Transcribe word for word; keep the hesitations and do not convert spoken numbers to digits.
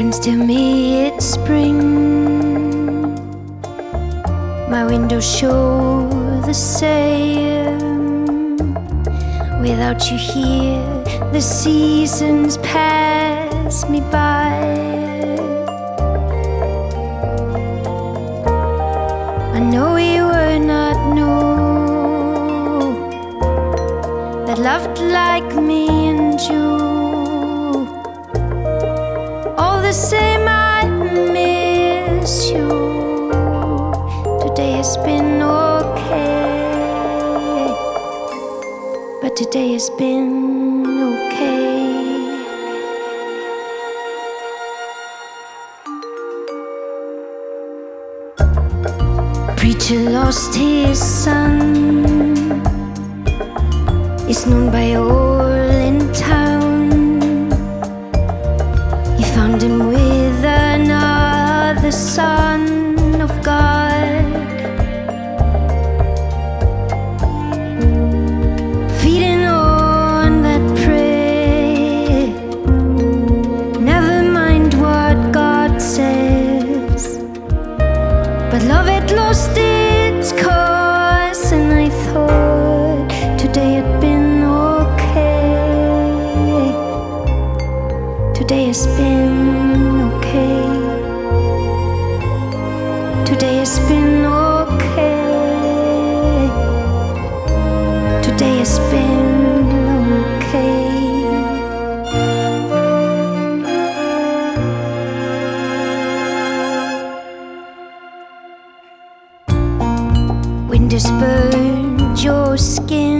Friends tell me it's spring. My windows show the same. Without you here, the seasons pass me by. I know you were not new, that loved like me and you. All the same, I miss you. Today has been okay, but today has been okay. Preacher lost his son. It's known by all in town. He found him with another son of God, feeding on that prey. Never mind what God says, but love had lost its cause. And I thought today had been okay. Today has been okay. Today has been okay. Today has been okay. Winter's burned your skin.